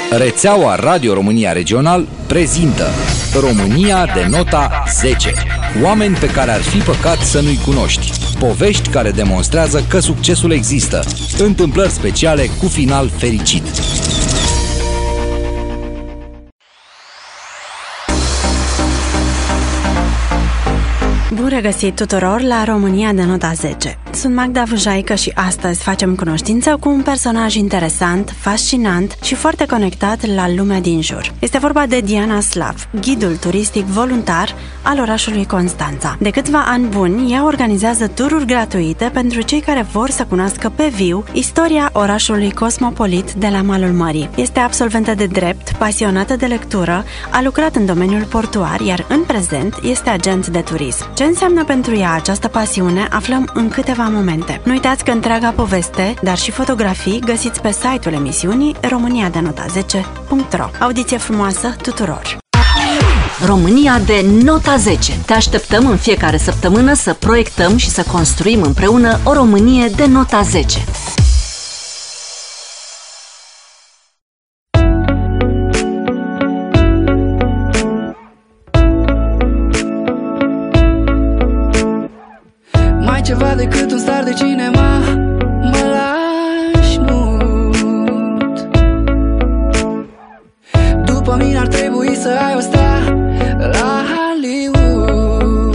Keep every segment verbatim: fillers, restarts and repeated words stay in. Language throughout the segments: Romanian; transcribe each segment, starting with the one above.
Rețeaua Radio România Regional prezintă România de nota zece. Oameni pe care ar fi păcat să nu-i cunoști. Povești care demonstrează că succesul există. Întâmplări speciale cu final fericit. Bun regăsit tuturor la România de nota zece. Sunt Magda Vujaică și astăzi facem cunoștință cu un personaj interesant, fascinant și foarte conectat la lumea din jur. Este vorba de Diana Slav, ghidul turistic voluntar al orașului Constanța. De câțiva ani buni, ea organizează tururi gratuite pentru cei care vor să cunoască pe viu istoria orașului cosmopolit de la malul mării. Este absolventă de drept, pasionată de lectură, a lucrat în domeniul portuar, iar în prezent este agent de turism. Ce înseamnă pentru ea această pasiune, aflăm în câteva momente. Nu uitați că întreaga poveste, dar și fotografii, găsiți pe site-ul emisiunii românia de nota zece punct ro. Audiție frumoasă tuturor! România de nota zece. Te așteptăm în fiecare săptămână să proiectăm și să construim împreună o Românie de nota zece. Ceva decât un star de cinema, mă lași mut. După mine ar trebui să ai o star la Hollywood.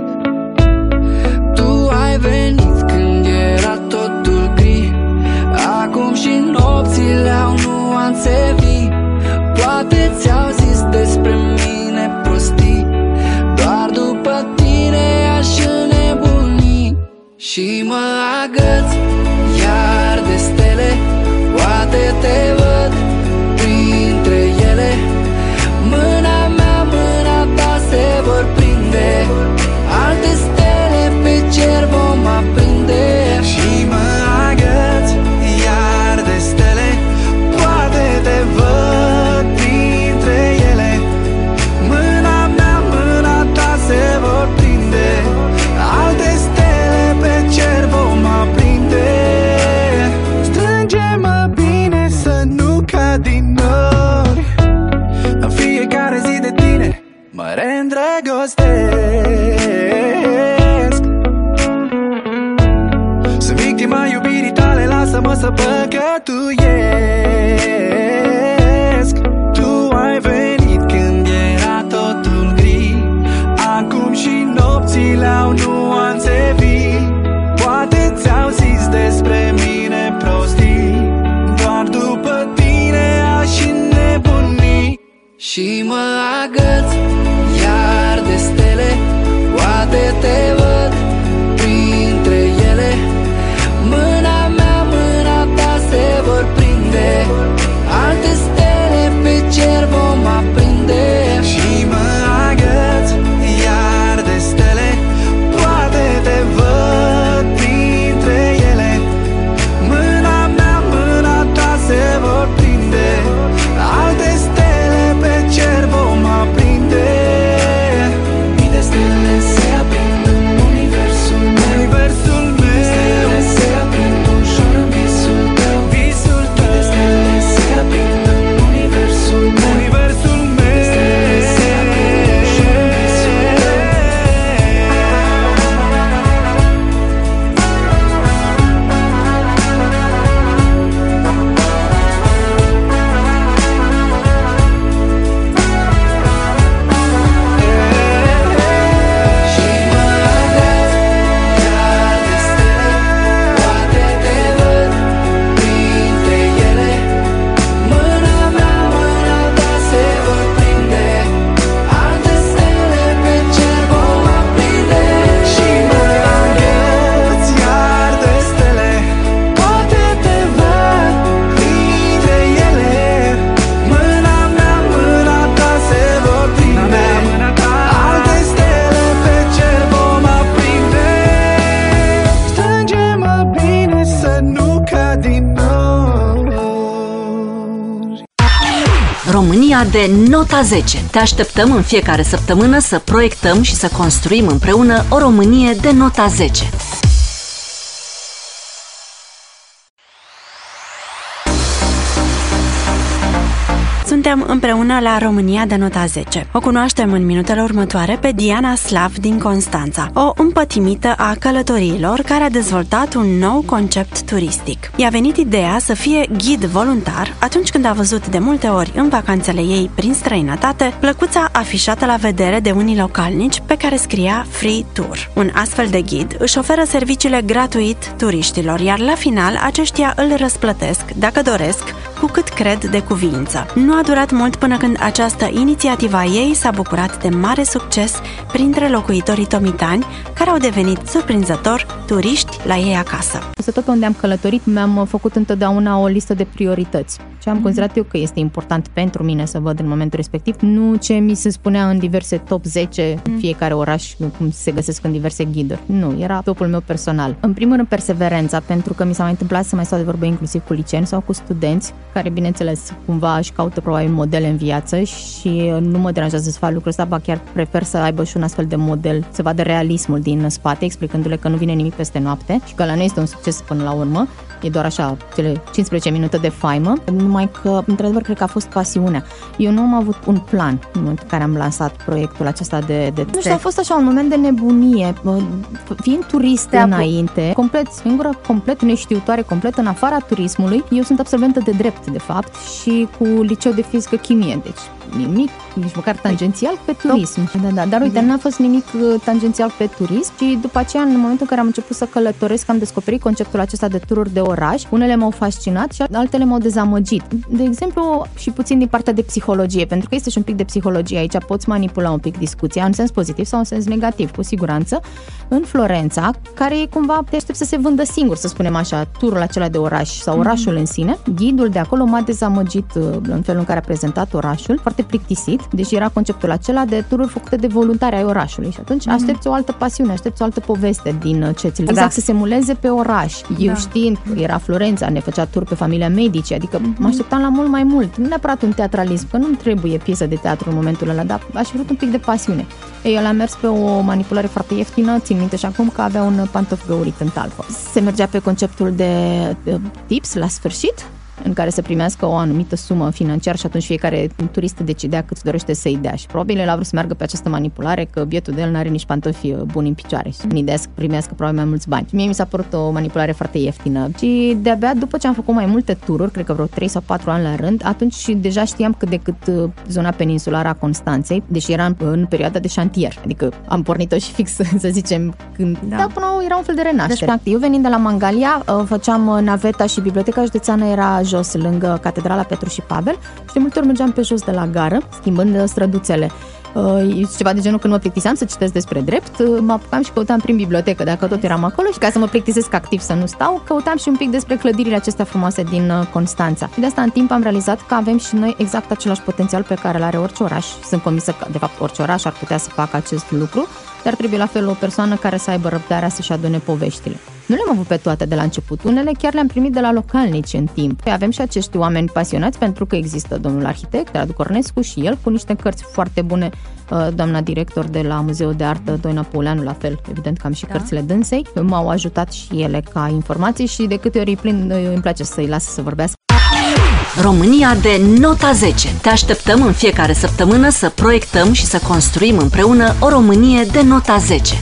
Tu ai venit când era totul gri, acum și nopțile au nuanțe vii. Poate ți-au zis despre mine prostii, doar după tine aș înnebuni. Și mă agăț iar de stele, poate te văd printre ele. Mâna mea, mâna ta se vor prinde, alte stele pe cer vom aprinde. Și mă agăț iar de stele, poate te văd printre ele. Mâna mea, mâna ta se vor prinde, alte stele pe cer vom aprinde. Strânge-mă bine să nu cad din nori, în fiecare zi de tine mă reîndrăgostesc. Sunt victima iubirii tale, lasă-mă să păcătuiesc. Tu ai venit când era totul gri, acum și nopțile au nuanțe vii. Poate ți-au zis despre mine prostii, doar după tine aș înnebuni. Și mă agăț iar de stele, poate te văd printre ele. Mâna mea, mâna ta se vor prinde, alte stele pe cer vom aprinde. Și mă agăț iar de stele, poate te văd printre ele. Mâna mea, mâna ta se vor prinde, alte stele pe cer vom aprinde. Mii de stele se aprind în universul meu, universul meu. Stele se aprind ușor în visul tău, visul tău. Mii de stele se aprind în universul meu, universul meu. Stele se aprind ușor în visul tău. Și mă agăț iar de stele, poate te văd printre ele. Mâna mea, mâna ta se vor prinde, alte stele pe cer vom aprinde. Și mă agăț iar de stele, poate te văd printre ele. Mâna mea, mâna ta se vor prinde, alte stele pe cer vom aprinde. Strânge-mă bine să nu cad din nori. România de nota zece. Te așteptăm în fiecare săptămână să proiectăm și să construim împreună o Românie de nota zece. Suntem împreună la România de nota zece. O cunoaștem în minutele următoare pe Diana Slav din Constanța, o împătimită a călătoriilor care a dezvoltat un nou concept turistic. I-a venit ideea să fie ghid voluntar atunci când a văzut de multe ori în vacanțele ei prin străinătate plăcuța afișată la vedere de unii localnici pe care scria Free Tour. Un astfel de ghid își oferă serviciile gratuit turiștilor, iar la final aceștia îl răsplătesc, dacă doresc, cu cât cred de cuviință. Nu a durat mult până când această inițiativă a ei s-a bucurat de mare succes printre locuitorii tomitani, care au devenit surprinzător turiști la ei acasă. Să tot pe unde am călătorit, mi-am făcut întotdeauna o listă de priorități. Ce am considerat eu că este important pentru mine să văd în momentul respectiv, nu ce mi se spunea în diverse top zece, în fiecare oraș, cum se găsesc în diverse ghiduri. Nu, era topul meu personal. În primul rând, perseverența, pentru că mi s-a mai întâmplat să mai stau de vorbă inclusiv cu liceeni sau cu studenți, care, bineînțeles, cumva își caută probabil modele în viață și nu mă deranjează să fac lucrul ăsta, ba chiar prefer să aibă și un astfel de model, să vadă realismul din spate, explicându-le că nu vine nimic peste noapte și că la noi este un succes până la urmă. E doar așa, cele cincisprezece minute de faimă, numai că, într-adevăr, cred că a fost pasiunea. Eu nu am avut un plan în momentul în care am lansat proiectul acesta de... de nu știu, a fost așa un moment de nebunie, fiind turiste înainte, complet singură, complet neștiutoare, complet în afara turismului. Eu sunt absolventă de drept, de fapt, și cu liceu de fizică chimie, deci nimic, nici măcar tangențial pe turism. Da, da, dar uite, n-a fost nimic tangențial pe turism și după aceea, în momentul în care am început să călătoresc, am descoperit conceptul acesta de tururi de oraș. Unele m-au fascinat și altele m-au dezamăgit. De exemplu, și puțin din partea de psihologie, pentru că este și un pic de psihologie aici, poți manipula un pic discuția în sens pozitiv sau în sens negativ, cu siguranță. În Florența, care e cumva te aștept să se vândă singur, să spunem așa, turul acela de oraș sau orașul în sine. Ghidul de acolo m-a dezamăgit în felul în care a prezentat orașul, foarte plictisit, deși era conceptul acela de tururi făcute de voluntari ai orașului și atunci aștepți o altă pasiune, aștepți o altă poveste din ce ți exact, da. Să se simuleze pe oraș. Eu da. Știind că era Florența, ne făcea tur pe familia Medici, adică mm-hmm. mă așteptam la mult mai mult, nu neapărat un teatralism, că nu trebuie piesă de teatru în momentul ăla, dar aș vrut un pic de pasiune. Ei, el a mers pe o manipulare foarte ieftină, țin minte și acum că avea un pantof găurit în talpă. Se mergea pe conceptul de tips la sfârșit, în care să primească o anumită sumă financiară și atunci fiecare turist decidea cât dorește să-i dea. Și probabil el a vrut să meargă pe această manipulare, că bietul de el n-are nici pantofi buni în picioare și în ideea să primească probabil mai mulți bani. Mie mi s-a părut o manipulare foarte ieftină și de-abia după ce am făcut mai multe tururi, cred că vreo trei sau patru ani la rând, atunci deja știam cât de cât zona peninsulară a Constanței, deși era în, în perioada de șantier. Adică am pornit-o și fix, să zicem, când da. Da, până era un fel de renaștere. Deci, eu venind de la Mangalia, făceam naveta și biblioteca județeană era jos, lângă Catedrala Petru și Pavel și de multe ori mergeam pe jos de la gară, schimbând străduțele. Uh, ceva de genul când mă plictiseam să citesc despre drept, uh, mă apucam și căutam prin bibliotecă, dacă tot eram acolo, și ca să mă plictisesc activ să nu stau, căutam și un pic despre clădirile acestea frumoase din uh, Constanța. Și de asta în timp am realizat că avem și noi exact același potențial pe care îl are orice oraș. Sunt convinsă că de fapt orice oraș ar putea să facă acest lucru, dar trebuie la fel o persoană care să aibă răbdarea să-și adune poveștile. Nu le-am avut pe toate de la început, unele chiar le-am primit de la localnici în timp. Avem și acești oameni pasionați, pentru că există domnul arhitect, Radu Cornescu, și el cu niște cărți foarte bune, doamna director de la Muzeul de Artă, Doina Pouleanu, la fel, evident că am și da. Cărțile dânsei, m-au ajutat și ele ca informații și de câte ori îi plin, îmi place să-i las să vorbească. România de nota zece. Te așteptăm în fiecare săptămână să proiectăm și să construim împreună o Românie de nota zece.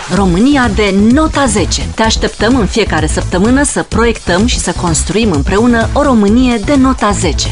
România de nota zece. Te așteptăm în fiecare săptămână să proiectăm și să construim împreună o Românie de nota zece.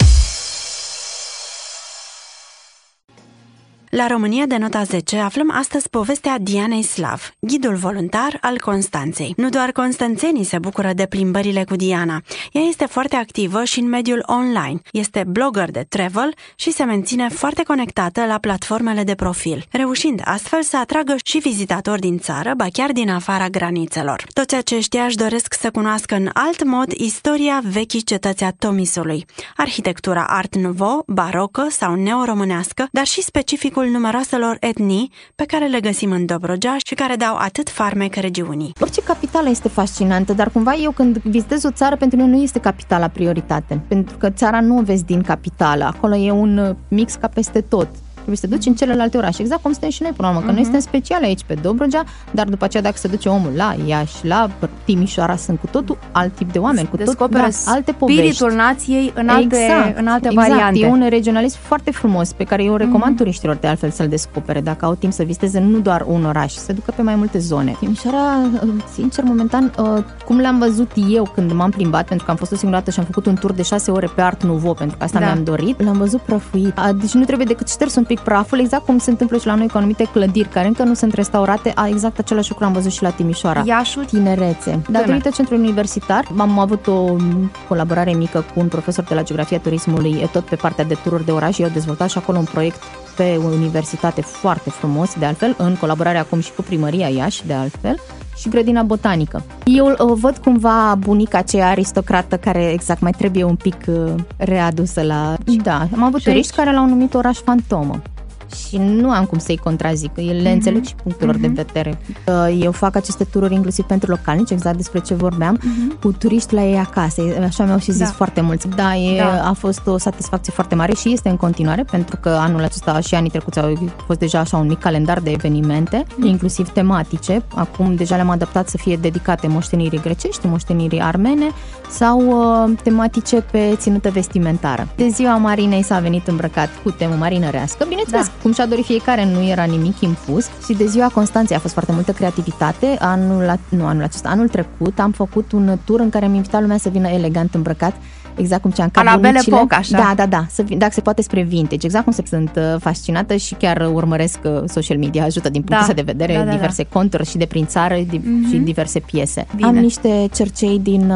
La România de nota zece aflăm astăzi povestea Dianei Slav, ghidul voluntar al Constanței. Nu doar constanțenii se bucură de plimbările cu Diana. Ea este foarte activă și în mediul online. Este blogger de travel și se menține foarte conectată la platformele de profil, reușind astfel să atragă și vizitatori din țară, ba chiar din afara granițelor. Toți aceștia își doresc să cunoască în alt mod istoria vechii cetăți a Tomisului, arhitectura Art Nouveau, barocă sau neoromânească, dar și specificul numeroaselor etnii pe care le găsim în Dobrogea și care dau atât farmec regiunii. Orice capitală este fascinantă, dar cumva eu când vizitez o țară, pentru mine nu este capitala prioritate, pentru că țara nu o vezi din capitală, acolo e un mix ca peste tot. Trebuie să te duci în celelalte orașe, exact cum suntem și noi până la urmă, că uh-huh. noi suntem speciali aici pe Dobrogea, dar după aceea dacă se duce omul la Iași, la Timișoara, sunt cu totul alt tip de oameni, cu tot da, alte povești. Spiritul nației în alte, exact, în alte exact. variante. E un regionalism foarte frumos pe care eu recomand uh-huh. turiștilor de altfel să-l descopere, dacă au timp să viziteze nu doar un oraș, să ducă pe mai multe zone. Timișoara, sincer, momentan, cum l-am văzut eu când m-am plimbat, pentru că am fost o singură dată și am făcut un tur de șase ore pe Art Nouveau, pentru că asta da. mi-am dorit, l-am văzut prăfuit. Deci nu trebuie decât șters un pic praful, exact cum se întâmplă și la noi cu anumite clădiri care încă nu sunt restaurate, exact același lucru am văzut și la Timișoara. Iașul, tinerețe. Datorită centrului universitar, am avut o colaborare mică cu un profesor de la Geografia Turismului, tot pe partea de tururi de oraș. Eu dezvoltat și acolo un proiect pe universitate foarte frumos, de altfel, în colaborare acum și cu Primăria Iași, de altfel, și grădina botanică. Eu o văd cumva bunica aceea aristocrată care exact mai trebuie un pic readusă la... Da, am avut turiști care l-au numit oraș fantomă. Și nu am cum să-i contrazic, le mm-hmm. înțeleg și punctelor mm-hmm. de vedere. Eu fac aceste tururi inclusiv pentru localnici, exact despre ce vorbeam, mm-hmm. cu turiști la ei acasă, așa mi-au și zis da. foarte mulți. Da, e, da, a fost o satisfacție foarte mare și este în continuare, pentru că anul acesta și anii trecuți au fost deja așa un mic calendar de evenimente, mm-hmm. inclusiv tematice. Acum deja le-am adaptat să fie dedicate moștenirii grecești, moștenirii armene sau uh, tematice pe ținută vestimentară. De ziua Marinei s-a venit îmbrăcat cu temă marinărească, bineînțeles, da. cum și-a dorit fiecare, nu era nimic impus. Și de ziua Constanței a fost foarte multă creativitate. Anul, nu anul acesta, anul trecut am făcut un tur în care am invitat lumea să vină elegant îmbrăcat, exact cum ce-am ca bunicile. Epoc, așa. Da, da, da, să, dacă se poate spre vintage, exact cum se sunt fascinată și chiar urmăresc social media, ajută din punctul da. de vedere, da, da, diverse da. conturi și de prin țară mm-hmm. și diverse piese. Bine. Am niște cercei din,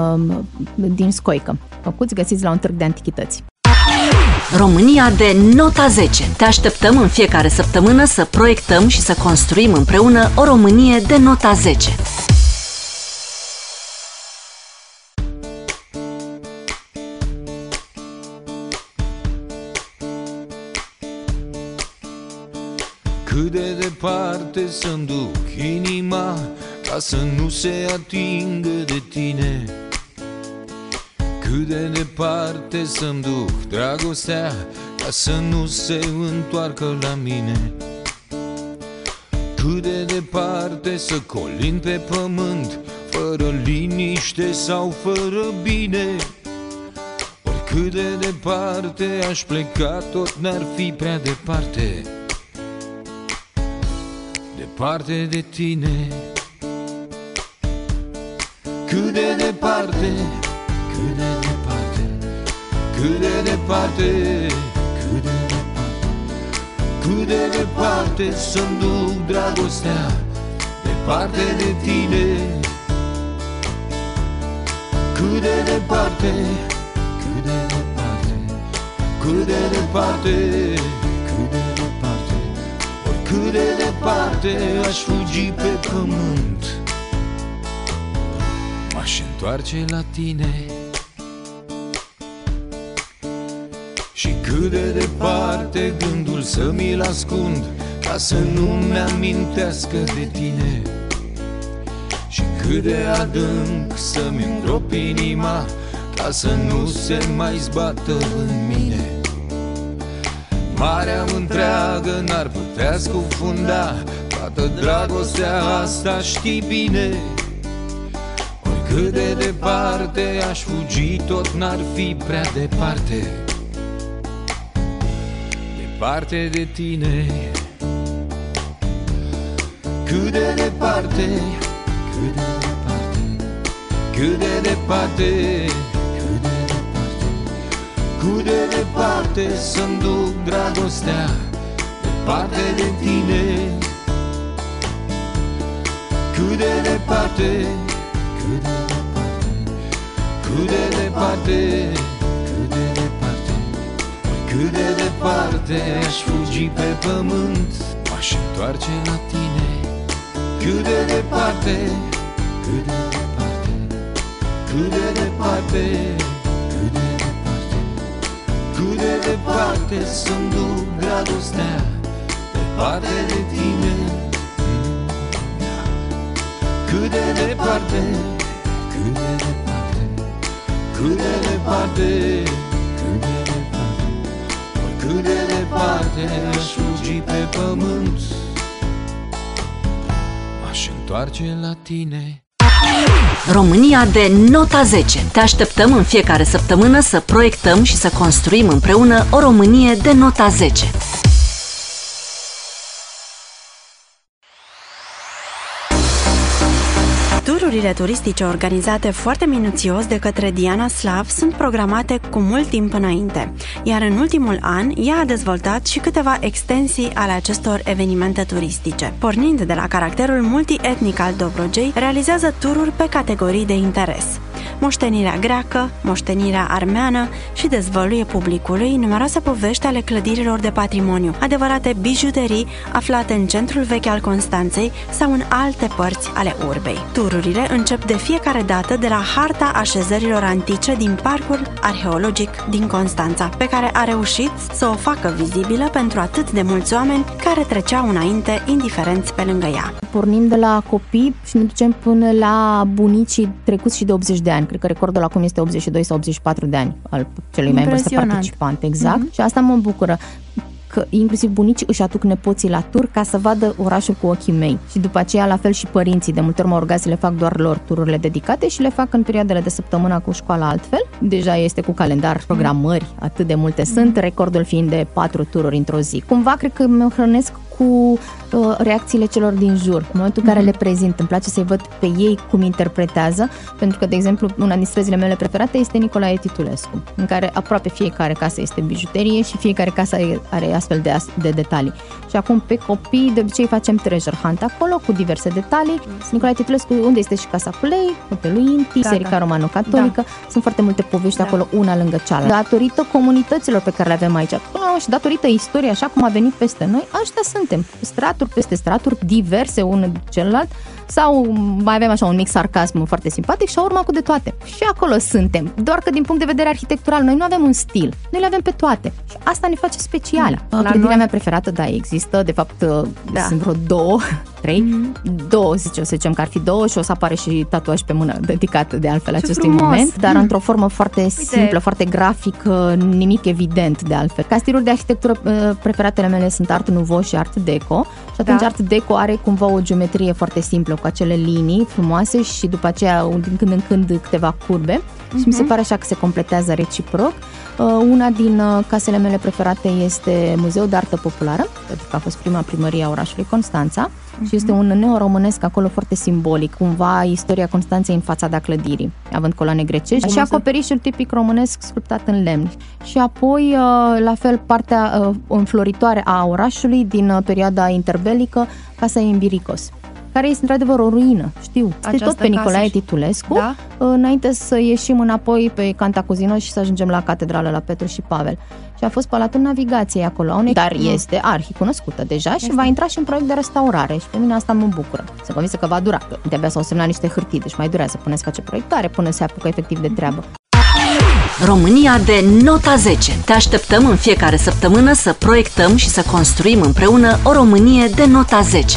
din Scoică, făcuți, găsiți la un târg de antichități. România de nota zece. Te așteptăm în fiecare săptămână să proiectăm și să construim împreună o Românie de nota zece. Cât de departe să-mi duc inima ca să nu se atingă de tine? Cât de departe să-mi duc dragostea ca să nu se întoarcă la mine? Cât de departe să colin pe pământ fără liniște sau fără bine? Oricât de departe aș pleca, tot n-ar fi prea departe, departe de tine. Cât de departe, cât de departe, cât de departe, cât de departe, cât de departe să-mi duc dragostea, departe de tine. Cât de departe, cât de departe, cât de departe, cât de departe, oricât de departe aș fugi pe pământ, m-aș întoarce la tine. Și cât de departe gândul să mi-l ascund ca să nu-mi amintească de tine. Și cât de adânc să-mi îngrop inima ca să nu se mai zbată în mine. Marea întreagă n-ar putea scufunda toată dragostea asta, știi bine. Oricât de departe aș fugi, tot n-ar fi prea departe, departe de tine. Cât cât de departe, cât de departe, cât de departe, cât de departe, cât de departe să-mi duc dragostea, departe de tine. Cât de departe, cât de departe, cât de departe, cât de departe, cât de departe aș fugi pe pământ, m-aș întoarce la tine. Cât de departe, cât de departe, cât de departe, cât de departe, cât de departe să-mi duc dragostea, departe de tine. Cât de departe, cât de departe, cât de departe, cât de departe, oricât de departe aș fugi pe pământ, m-aș întoarce la tine. România de nota zece. Te așteptăm în fiecare săptămână să proiectăm și să construim împreună o Românie de nota zece. Tururile turistice organizate foarte minuțios de către Diana Slav sunt programate cu mult timp înainte, iar în ultimul an ea a dezvoltat și câteva extensii ale acestor evenimente turistice. Pornind de la caracterul multietnic al Dobrogei, realizează tururi pe categorii de interes: moștenirea greacă, moștenirea armeană și dezvăluie publicului numeroase povești ale clădirilor de patrimoniu, adevărate bijuterii aflate în centrul vechi al Constanței sau în alte părți ale urbei. Tururile încep de fiecare dată de la harta așezărilor antice din Parcul Arheologic din Constanța, pe care a reușit să o facă vizibilă pentru atât de mulți oameni care treceau înainte indiferenți pe lângă ea. Pornim de la copii și ne ducem până la bunicii trecuți și de optzeci de ani. Cred că recordul acum este optzeci și doi sau optzeci și patru de ani al celui mai în vârstă participant. Exact. Mm-hmm. Și asta mă bucură, că inclusiv bunicii își aduc nepoții la tur ca să vadă orașul cu ochii mei. Și după aceea, la fel și părinții. De multe ori mă rog să le fac doar lor tururile dedicate și le fac în perioadele de săptămână cu școala altfel. Deja este cu calendar, programări, atât de multe sunt, recordul fiind de patru tururi într-o zi. Cumva cred că mă hrănesc cu uh, reacțiile celor din jur. În momentul în care le prezint, îmi place să-i văd pe ei cum interpretează, pentru că, de exemplu, una din străzile mele preferate este Nicolae Titulescu, în care aproape fiecare casă este bijuterie și fiecare casă are astfel de, de detalii. Și acum pe copii, de obicei facem treasure hunt acolo cu diverse detalii. Nicolae Titulescu, unde este și Casa Culei, Hotelul Inti, da, Biserica da. Romano-Catolică, da. Sunt foarte multe povești da. Acolo, una lângă cealaltă. Datorită comunităților pe care le avem aici, și datorită istoriei, așa cum a venit peste noi, ăștia suntem. Straturi peste straturi, diverse unul celălalt, sau mai avem așa un mic sarcasm foarte simpatic și urma cu de toate. Și acolo suntem. Doar că din punct de vedere arhitectural noi nu avem un stil. Noi le avem pe toate. Și asta ne face speciale. Da. Clădirea noi... mea preferată, da, există. De fapt, da. Sunt vreo două, trei. Mm-hmm. Două, zice, o să zicem că ar fi două și o să apare și tatuaj pe mână dedicat de altfel ce acestui frumos. Moment. Dar mm. într-o formă foarte Uite. simplă, foarte grafică, nimic evident de altfel. Ca stiluri de arhitectură preferatele mele sunt Art Nouveau și Art Deco. Și atunci da. Art Deco are cumva o geometrie foarte simplă, cu acele linii frumoase și după aceea din când în când câteva curbe. Uh-huh. Și mi se pare așa că se completează reciproc. Una din casele mele preferate este Muzeul de Artă Populară, pentru că a fost prima primărie a orașului Constanța. Uh-huh. Și este un neoromânesc acolo foarte simbolic, cumva istoria Constanței în fațada clădirii, având coloane grecești și acoperișul tipic românesc sculptat în lemn. Și apoi, la fel, partea înfloritoare a orașului din perioada interbelică, Casa Imbiricos, care este într-adevăr o ruină, știu. Este tot pe Nicolae Titulescu, da? Înainte să ieșim înapoi pe Cantacuzino și să ajungem la catedrală, la Petru și Pavel. Și a fost Palatul Navigației acolo, unei, dar mm. este arhi-cunoscută deja și este. Va intra și în proiect de restaurare și pe mine asta mă bucură. Sunt convinsă că va dura, că de-abia s-au semnat niște hârtii, deci mai durează până se face proiectare, până se apucă efectiv de treabă. România de nota zece. Te așteptăm în fiecare săptămână să proiectăm și să construim împreună o Românie de nota zece.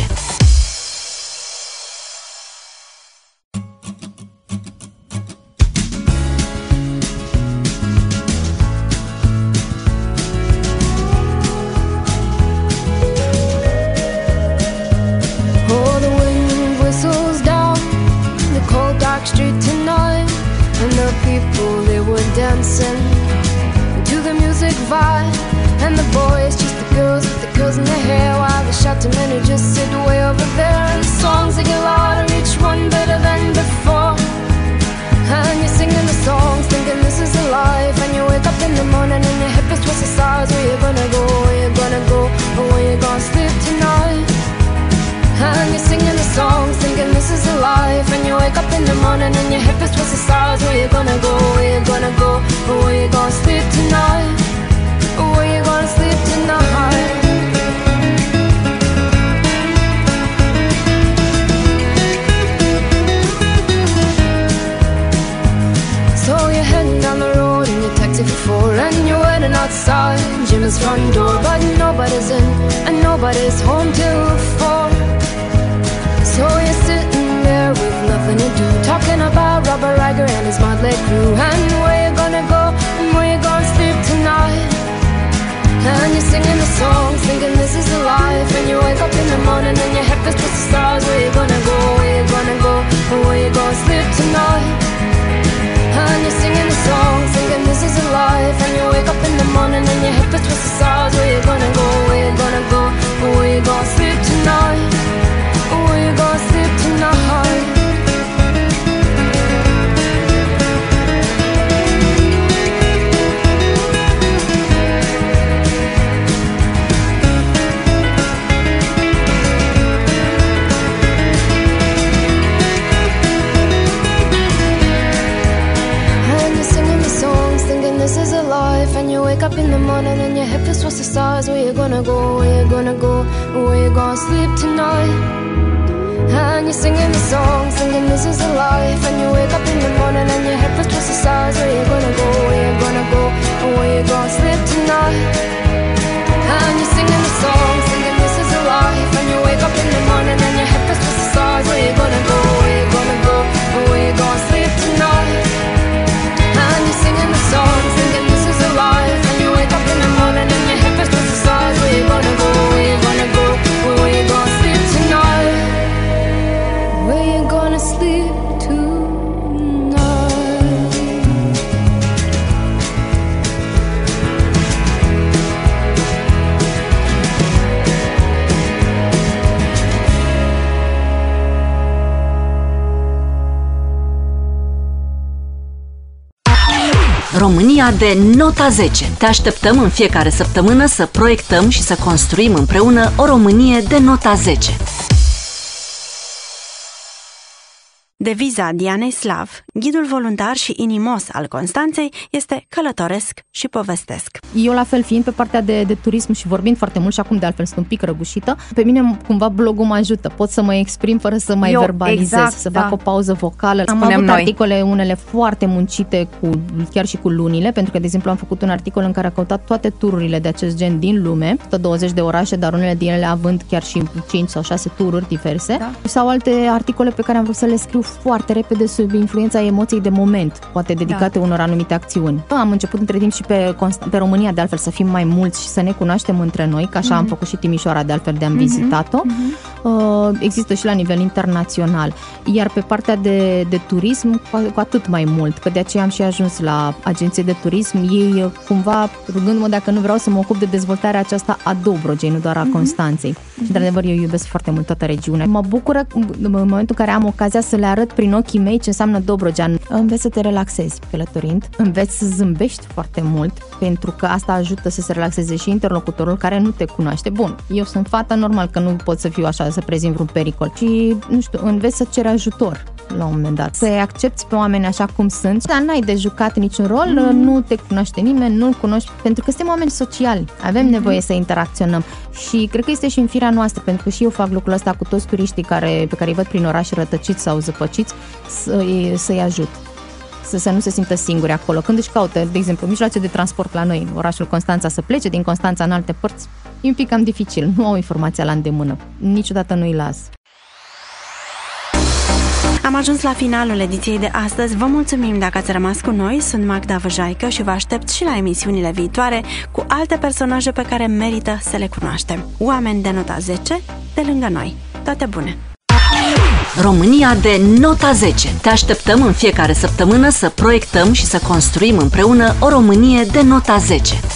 To the music vibe, And the boys chase the girls with the curls in their hair, while the shouting men who just sit way over there. And the songs they get louder, each one better than before. And you're singing the songs, thinking this is a life. And you wake up in the morning and your hip is twisted sides. Where you gonna go, where you gonna go, or where you gonna sleep tonight? And you're singing the songs, thinking this is a life. And you wake up in the morning and your hip is twisted sides. Where you gonna go, where you gonna go, or where you gonna sleep tonight? Or where you gonna sleep tonight? So you're heading down the road in your taxi for four, and you're waiting outside Jim's front door, but nobody's in and nobody's home till four. So you're sitting there with nothing to do, talking about Robert Riger and his motley crew, and where you gonna go and where you gonna sleep tonight. And you're singing the songs, thinking this is a life. And you wake up in the morning and your head feels twisted stars. Where you gonna go, where you gonna go, or where you gonna sleep tonight? And you're singing the songs, thinking this is a life. And you wake up in the morning and your hip is twisted stars. Where you gonna go, where you gonna go, or where you gonna sleep tonight? Or where you gonna sleep tonight? This is a life, and you wake up in the morning and your hip is towards the stars. Where you gonna go, where you gonna go, where you gonna sleep tonight? And you're singing the song, singing this is a life. And you wake up in the morning and your hip is towards the stars. Where you gonna go, where you gonna go, where you gonna sleep tonight? And you're singing the song, singing this is a life. And you wake up in the morning and your hip is towards the stars. Where you gonna go, where you gonna go, where you gonna sleep tonight? And you're singing the song, thinking this is a life. And you wake up in the morning and your hip is towards the stars. Where you gonna go, where you gonna go, where you gonna sleep tonight? Where you gonna sleep România de nota zece. Te așteptăm în fiecare săptămână să proiectăm și să construim împreună o Românie de nota zece. Deviza Dianei Slav, ghidul voluntar și inimos al Constanței, este călătoresc și povestesc. Eu la fel, fiind pe partea de, de turism și vorbind foarte mult și acum de altfel sunt un pic răgușită, pe mine cumva blogul mă ajută. Pot să mă exprim fără să mai Eu, verbalizez, exact, să da. fac o pauză vocală. Am Spunem avut noi. articole, unele foarte muncite, cu, chiar și cu lunile, pentru că, de exemplu, am făcut un articol în care a căutat toate tururile de acest gen din lume, tot douăzeci de orașe, dar unele din ele având chiar și cinci sau șase tururi diverse. Da. Sau alte articole pe care am vrut să le scriu foarte repede sub influența emoției de moment, poate dedicate da. unor anumite acțiuni. Am început între timp și pe, pe România de altfel să fim mai mulți și să ne cunoaștem între noi, că așa mm-hmm. am făcut și Timișoara de altfel de am mm-hmm. vizitat-o. Mm-hmm. Există și la nivel internațional. Iar pe partea de, de turism cu atât mai mult, că de aceea am și ajuns la agenție de turism. Ei cumva rugându-mă dacă nu vreau să mă ocup de dezvoltarea aceasta a Dobrogei, nu doar a mm-hmm. Constanței. Mm-hmm. De adevăr, eu iubesc foarte mult toată regiunea. Mă bucură în momentul în care am ocazia să le arăt prin ochii mei ce înseamnă Dobrogea. Înveți să te relaxezi călătorind, înveți să zâmbești foarte mult, pentru că asta ajută să se relaxeze și interlocutorul care nu te cunoaște. Bun, eu sunt fata, normal că nu pot să fiu așa, să prezint vreun pericol. Și, nu știu, înveți să ceri ajutor la un moment dat. Să-i accepti pe oameni așa cum sunt, dar n-ai de jucat niciun rol, mm. nu te cunoaște nimeni, nu-l cunoști, pentru că suntem oameni sociali, avem mm. nevoie să interacționăm și cred că este și în firea noastră, pentru că și eu fac lucrul ăsta cu toți turiștii care, pe care îi văd prin oraș rătăciți sau zăpăciți, să-i, să-i ajut. Să, să nu se simtă singuri acolo. Când își caută, de exemplu, mijloace de transport la noi, în orașul Constanța, să plece din Constanța în alte părți, e un pic cam dificil. Nu au informația la îndemână. Niciodată nu-i las. Am ajuns la finalul ediției de astăzi. Vă mulțumim dacă ați rămas cu noi. Sunt Magda Văjaică și vă aștept și la emisiunile viitoare cu alte personaje pe care merită să le cunoaștem. Oameni de nota zece de lângă noi. Toate bune! România de nota zece. Te așteptăm în fiecare săptămână să proiectăm și să construim împreună o Românie de nota zece.